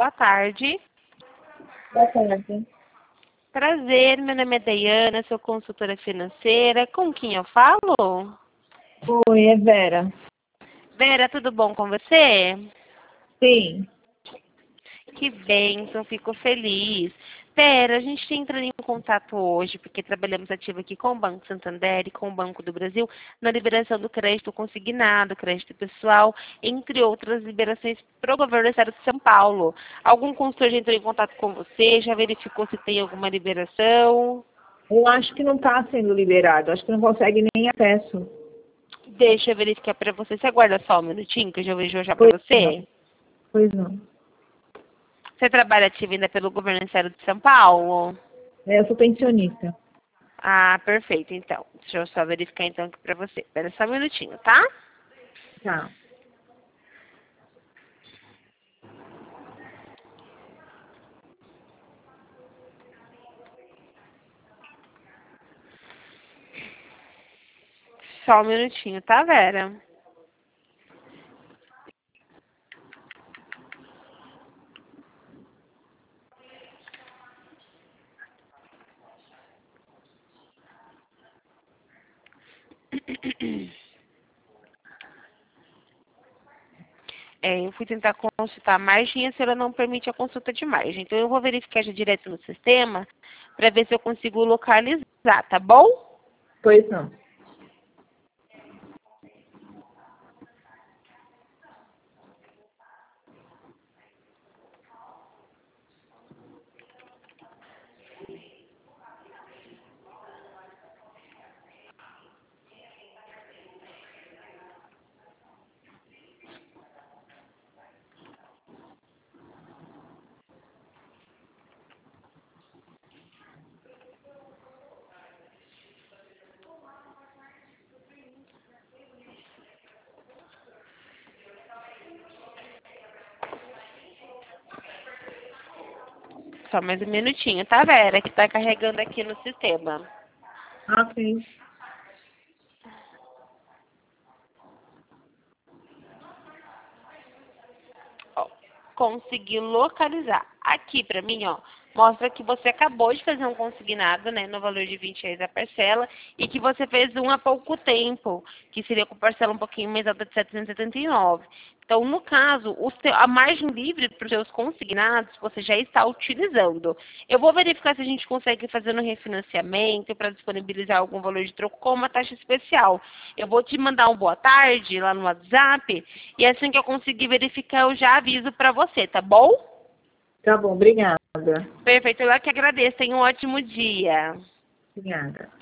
boa tarde. Boa tarde. Prazer, meu nome é Dayana, sou consultora financeira. Com quem eu falo? Oi, é Vera. Vera, tudo bom com você? Sim. Que bênção, fico feliz. Vera, a gente entra em contato hoje porque trabalhamos ativo aqui com o Banco Santander e com o Banco do Brasil na liberação do crédito consignado, crédito pessoal, entre outras liberações para o governo do estado de São Paulo. Algum consultor já entrou em contato com você? Já verificou se tem alguma liberação? Eu acho que não está sendo liberado. Acho que não consegue nem acesso. Deixa eu verificar para você. Você aguarda só um minutinho que eu já vejo já para Pois não. você? Pois não. Você trabalha ativo ainda pelo governo do estado de São Paulo? Eu sou pensionista. Ah, perfeito, então. Deixa eu só verificar então aqui pra você. Espera só um minutinho, tá? Tá. Só um minutinho, tá, Vera? Eu fui tentar consultar a margem e a senhora não permite a consulta de margem. Então, eu vou verificar já direto no sistema para ver se eu consigo localizar, tá bom? Pois não. Só mais um minutinho, tá, Vera? Que tá carregando aqui no sistema. Ok. Ó, consegui localizar. Aqui pra mim, ó, mostra que você acabou de fazer um consignado, né, no valor de R$ 20 a parcela, e que você fez um há pouco tempo, que seria com parcela um pouquinho mais alta de 779. Então, no caso, a margem livre para os seus consignados, você já está utilizando. Eu vou verificar se a gente consegue fazer um refinanciamento para disponibilizar algum valor de troco com uma taxa especial. Eu vou te mandar um boa tarde lá no WhatsApp, e assim que eu conseguir verificar, eu já aviso para você, tá bom? Tá bom, obrigada. Perfeito, eu que agradeço. Tenha um ótimo dia. Obrigada.